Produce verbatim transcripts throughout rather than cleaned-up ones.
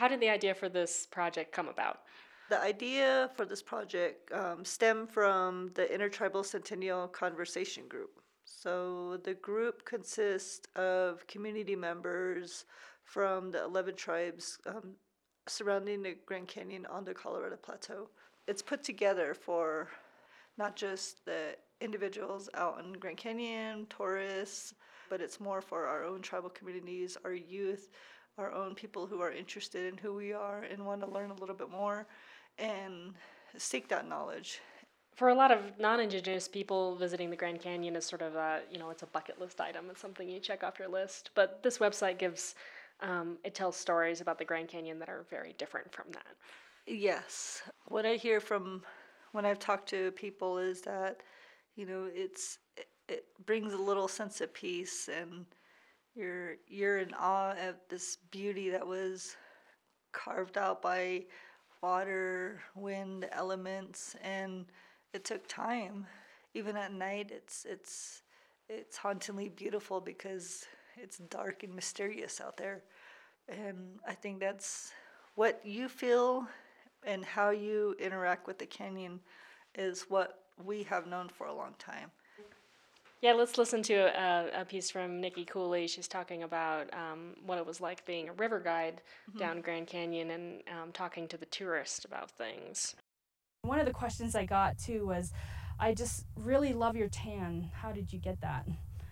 How did the idea for this project come about? The idea for this project um, stemmed from the Intertribal Centennial Conversation Group. So the group consists of community members from the eleven tribes um, surrounding the Grand Canyon on the Colorado Plateau. It's put together for not just the individuals out in Grand Canyon, tourists, but it's more for our own tribal communities, our youth, our own people who are interested in who we are and want to learn a little bit more and seek that knowledge. For a lot of non-Indigenous people, visiting the Grand Canyon is sort of a, you know, it's a bucket list item. It's something you check off your list. But this website gives, um, it tells stories about the Grand Canyon that are very different from that. Yes. What I hear from when I've talked to people is that, you know, it's it, it brings a little sense of peace and you're you're in awe of this beauty that was carved out by water, wind, elements, and it took time. Even at night, it's it's it's hauntingly beautiful because it's dark and mysterious out there. And I think that's what you feel and how you interact with the canyon is what we have known for a long time. Yeah, let's listen to a, a piece from Nikki Cooley. She's talking about um, what it was like being a river guide Mm-hmm. down Grand Canyon and um, talking to the tourists about things. One of the questions I got too was, I just really love your tan. How did you get that?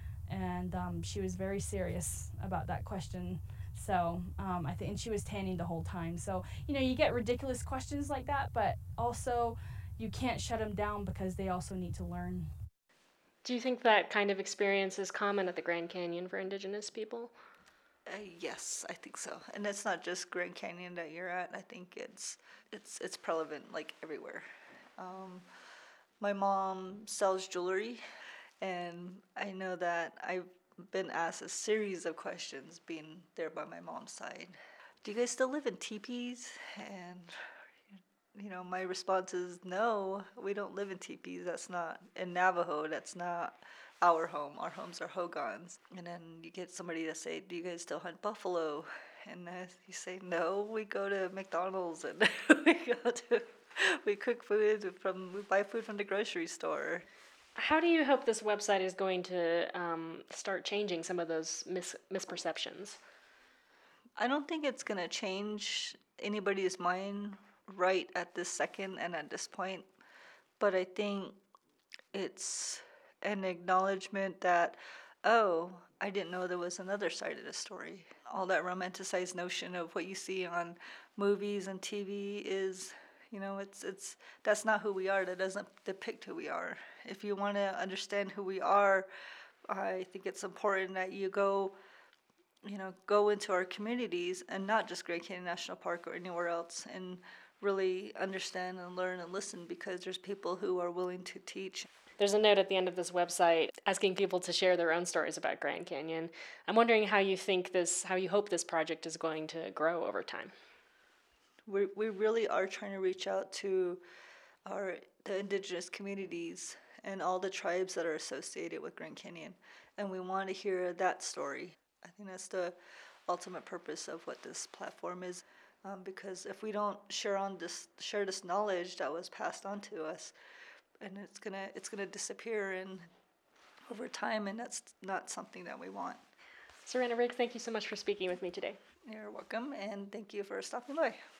And um, she was very serious about that question. So um, I think, and she was tanning the whole time. So, you know, you get ridiculous questions like that, but also you can't shut them down because they also need to learn. Do you think that kind of experience is common at the Grand Canyon for Indigenous people? Uh, yes, I think so. And it's not just Grand Canyon that you're at. I think it's it's it's prevalent like everywhere. Um, my mom sells jewelry, and I know that I've been asked a series of questions being there by my mom's side. Do you guys still live in teepees? And you know, my response is no, we don't live in teepees. That's not in Navajo. That's not our home. Our homes are hogans. And then you get somebody to say, do you guys still hunt buffalo? And uh, you say, no, we go to McDonald's and we go to, we cook food from, we buy food from the grocery store. How do you hope this website is going to um, start changing some of those mis- misperceptions? I don't think it's going to change anybody's mind right at this second and at this point, but I think it's an acknowledgement that, oh, I didn't know there was another side of the story. All that romanticized notion of what you see on movies and T V is, you know, it's it's that's not who we are. That doesn't depict who we are. If you want to understand who we are, I think it's important that you go, you know, go into our communities and not just Grand Canyon National Park or anywhere else and really understand and learn and listen because there's people who are willing to teach. There's a note at the end of this website asking people to share their own stories about Grand Canyon. I'm wondering how you think this, how you hope this project is going to grow over time. We we really are trying to reach out to our the indigenous communities and all the tribes that are associated with Grand Canyon, and we want to hear that story. I think that's the ultimate purpose of what this platform is, um, because if we don't share on this share this knowledge that was passed on to us, and it's gonna it's gonna disappear and over time, and that's not something that we want. Serena Rigg, thank you so much for speaking with me today. You're welcome, and thank you for stopping by.